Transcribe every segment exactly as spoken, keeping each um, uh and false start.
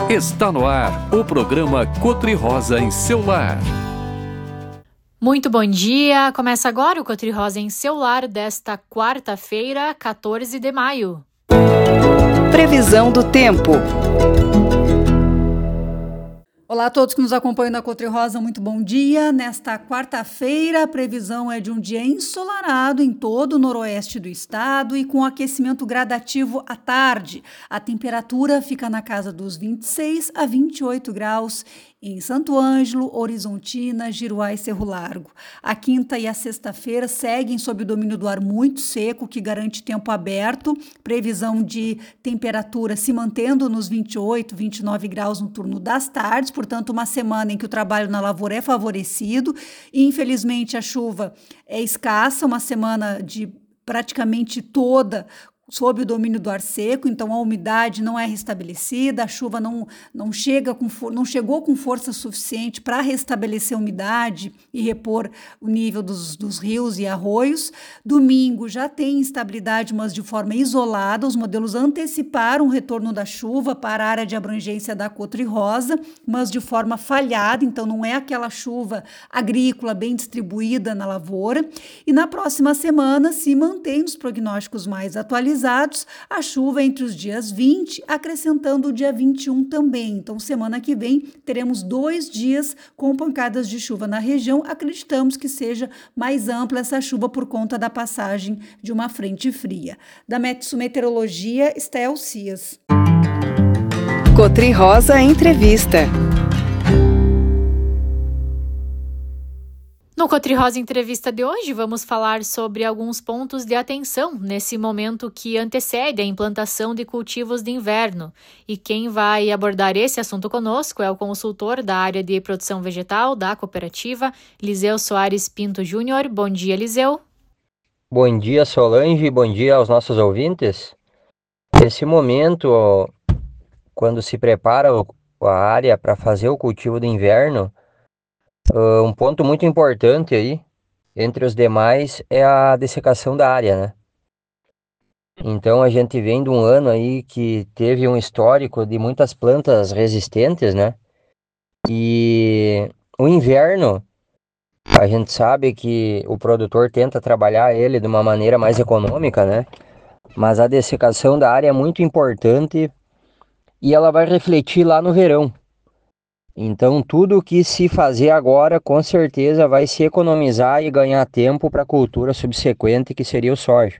Está no ar o programa Cotri Rosa em seu lar. Muito bom dia! Começa agora o Cotri Rosa em seu lar desta quarta-feira, quatorze de maio. Previsão do tempo. Olá a todos que nos acompanham na Cotri Rosa, muito bom dia. Nesta quarta-feira, a previsão é de um dia ensolarado em todo o noroeste do estado e com aquecimento gradativo à tarde. A temperatura fica na casa dos vinte e seis a vinte e oito graus em Santo Ângelo, Horizontina, Giruá e Cerro Largo. A quinta e a sexta-feira seguem sob o domínio do ar muito seco, que garante tempo aberto, previsão de temperatura se mantendo nos vinte e oito, vinte e nove graus no turno das tardes, portanto uma semana em que o trabalho na lavoura é favorecido e infelizmente a chuva é escassa, uma semana de praticamente toda sob o domínio do ar seco, então a umidade não é restabelecida, a chuva não, não, chega com for- não chegou com força suficiente para restabelecer a umidade e repor o nível dos, dos rios e arroios. Domingo já tem instabilidade, mas de forma isolada. Os modelos anteciparam o retorno da chuva para a área de abrangência da Cotri Rosa, mas de forma falhada, então não é aquela chuva agrícola bem distribuída na lavoura. E na próxima semana se mantém nos prognósticos mais atualizados a chuva entre os dias vinte, acrescentando o dia vinte e um também. Então, semana que vem, teremos dois dias com pancadas de chuva na região. Acreditamos que seja mais ampla essa chuva por conta da passagem de uma frente fria. Da Metsu Meteorologia, Estel Cias. Cotri Rosa Entrevista. No Cotri Rosa Entrevista de hoje, vamos falar sobre alguns pontos de atenção nesse momento que antecede a implantação de cultivos de inverno. E quem vai abordar esse assunto conosco é o consultor da área de produção vegetal da cooperativa, Liseu Soares Pinto Júnior. Bom dia, Liseu. Bom dia, Solange. Bom dia aos nossos ouvintes. Nesse momento, quando se prepara a área para fazer o cultivo de inverno, Uh, um ponto muito importante aí, entre os demais, é a dessecação da área, né? Então a gente vem de um ano aí que teve um histórico de muitas plantas resistentes, né? E o inverno, a gente sabe que o produtor tenta trabalhar ele de uma maneira mais econômica, né? Mas a dessecação da área é muito importante e ela vai refletir lá no verão. Então, tudo que se fazer agora, com certeza, vai se economizar e ganhar tempo para a cultura subsequente, que seria o soja.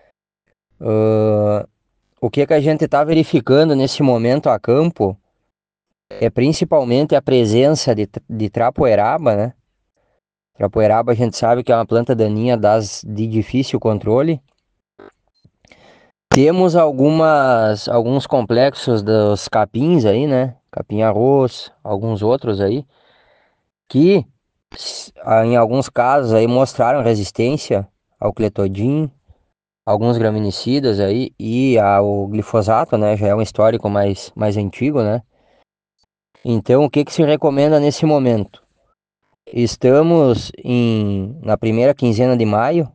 Uh, o que, que a gente está verificando nesse momento a campo é principalmente a presença de, de trapoeraba, né? Trapoeraba a gente sabe que é uma planta daninha das, de difícil controle. Temos algumas, alguns complexos dos capins aí, né? Capim-arroz, alguns outros aí, que em alguns casos aí mostraram resistência ao cletodin, alguns graminicidas aí e ao glifosato, né? Já é um histórico mais, mais antigo, né? Então, o que que se recomenda nesse momento? Estamos em, na primeira quinzena de maio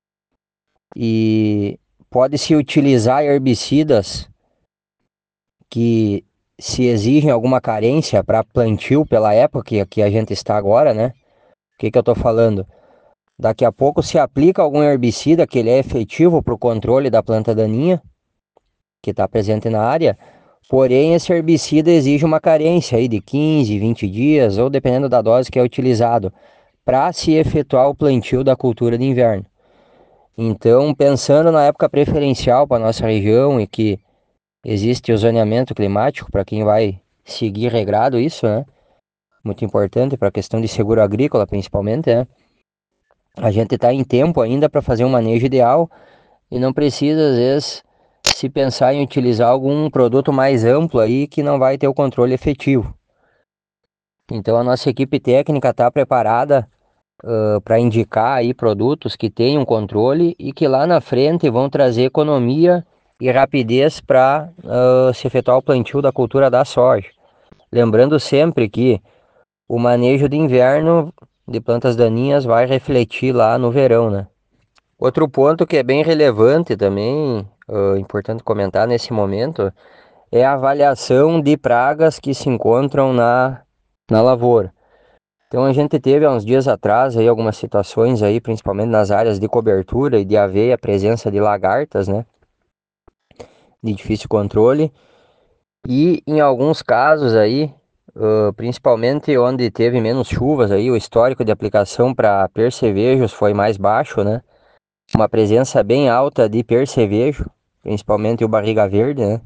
e pode-se utilizar herbicidas que se exigem alguma carência para plantio pela época que, que a gente está agora, né? O que que eu estou falando? Daqui a pouco se aplica algum herbicida que ele é efetivo para o controle da planta daninha que está presente na área, porém esse herbicida exige uma carência aí de quinze, vinte dias, ou dependendo da dose que é utilizado, para se efetuar o plantio da cultura de inverno. Então, pensando na época preferencial para a nossa região e que existe o zoneamento climático para quem vai seguir regrado isso, né? Muito importante para a questão de seguro agrícola, principalmente, né? A gente está em tempo ainda para fazer um manejo ideal e não precisa, às vezes, se pensar em utilizar algum produto mais amplo aí que não vai ter o controle efetivo. Então, a nossa equipe técnica está preparada uh, para indicar aí produtos que tenham controle e que lá na frente vão trazer economia e rapidez para uh, se efetuar o plantio da cultura da soja. Lembrando sempre que o manejo de inverno de plantas daninhas vai refletir lá no verão, né? Outro ponto que é bem relevante também, uh, importante comentar nesse momento, é a avaliação de pragas que se encontram na, na lavoura. Então a gente teve há uns dias atrás aí algumas situações aí, principalmente nas áreas de cobertura e de aveia, a presença de lagartas, né? De difícil controle. E em alguns casos aí, uh, principalmente onde teve menos chuvas aí, o histórico de aplicação para percevejos foi mais baixo, né? Uma presença bem alta de percevejo, principalmente o barriga verde, né?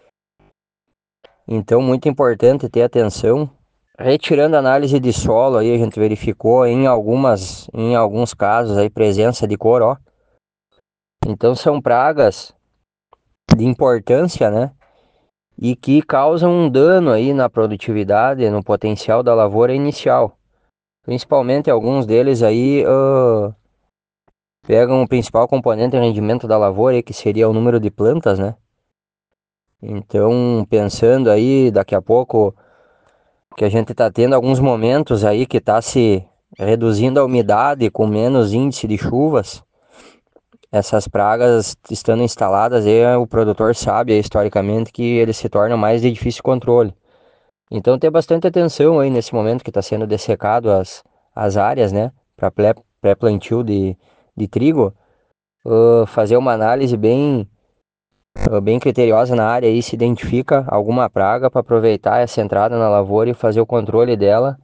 Então muito importante ter atenção. Retirando a análise de solo, aí a gente verificou em, algumas, em alguns casos aí presença de coró. Então são pragas de importância, né? E que causam um dano aí na produtividade, no potencial da lavoura inicial. Principalmente alguns deles aí uh, pegam o principal componente de rendimento da lavoura, aí, que seria o número de plantas, né? Então, pensando aí, daqui a pouco, que a gente está tendo alguns momentos aí que está se reduzindo a umidade com menos índice de chuvas, essas pragas estando instaladas, aí o produtor sabe aí, historicamente que eles se tornam mais de difícil controle. Então ter bastante atenção aí nesse momento que está sendo dessecado as, as áreas, né, para pré-plantio de, de trigo, uh, fazer uma análise bem, uh, bem criteriosa na área, aí se identifica alguma praga para aproveitar essa entrada na lavoura e fazer o controle dela,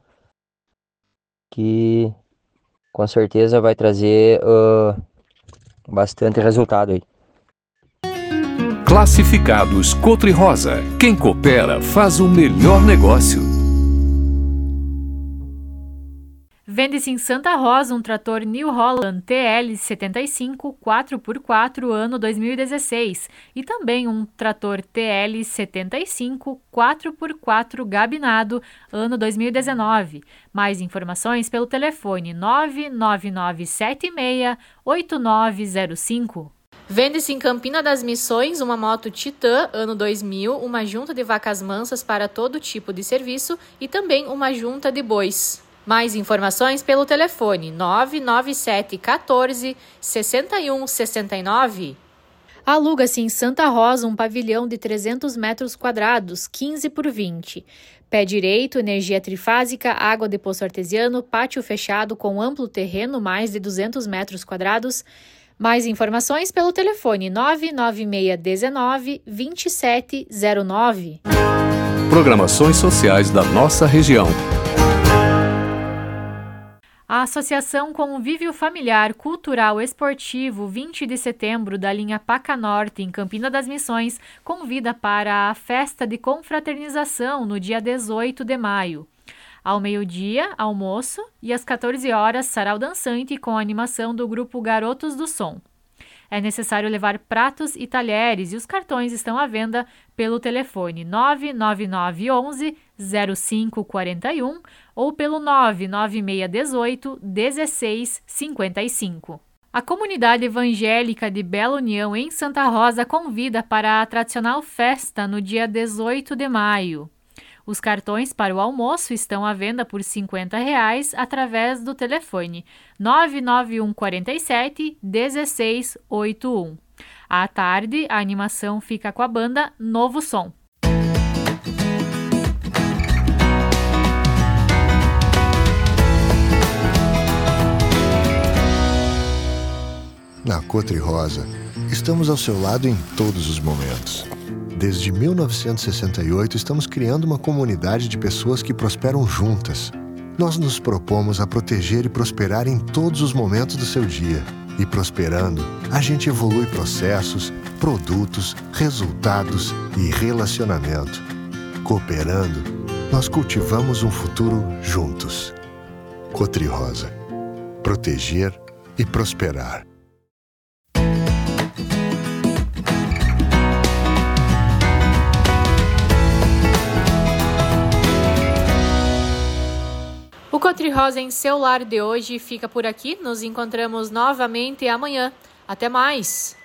que com certeza vai trazer uh, bastante resultado aí. Classificados Cotri-Rosa. Quem coopera faz o melhor negócio. Vende-se em Santa Rosa um trator New Holland T L setenta e cinco quatro por quatro ano dois mil e dezesseis e também um trator T L setenta e cinco quatro por quatro gabinado ano dois mil e dezenove. Mais informações pelo telefone nove nove nove sete seis oito nove zero cinco. Vende-se em Campina das Missões uma moto Titan ano dois mil, uma junta de vacas mansas para todo tipo de serviço e também uma junta de bois. Mais informações pelo telefone nove nove sete um quatro seis um seis nove. Aluga-se em Santa Rosa um pavilhão de trezentos metros quadrados, quinze por vinte. Pé direito, energia trifásica, água de poço artesiano, pátio fechado com amplo terreno, mais de duzentos metros quadrados. Mais informações pelo telefone nove nove seis um nove dois sete zero nove. Programações sociais da nossa região. A Associação Convívio Familiar Cultural Esportivo vinte de setembro da linha Paca Norte, em Campina das Missões, convida para a festa de confraternização no dia dezoito de maio. Ao meio-dia, almoço, e às quatorze horas, sarau dançante com a animação do grupo Garotos do Som. É necessário levar pratos e talheres e os cartões estão à venda pelo telefone nove nove nove um um zero cinco quatro um ou pelo nove nove seis um oito um seis cinco cinco. A comunidade evangélica de Bela União, em Santa Rosa, convida para a tradicional festa no dia dezoito de maio. Os cartões para o almoço estão à venda por cinquenta reais através do telefone nove nove um quatro sete um seis oito um. À tarde, a animação fica com a banda Novo Som. Na Cotri-Rosa, estamos ao seu lado em todos os momentos. Desde mil novecentos e sessenta e oito, estamos criando uma comunidade de pessoas que prosperam juntas. Nós nos propomos a proteger e prosperar em todos os momentos do seu dia. E prosperando, a gente evolui processos, produtos, resultados e relacionamento. Cooperando, nós cultivamos um futuro juntos. Cotri-Rosa. Proteger e prosperar. O Cotri-Rosa em seu lar de hoje fica por aqui. Nos encontramos novamente amanhã. Até mais!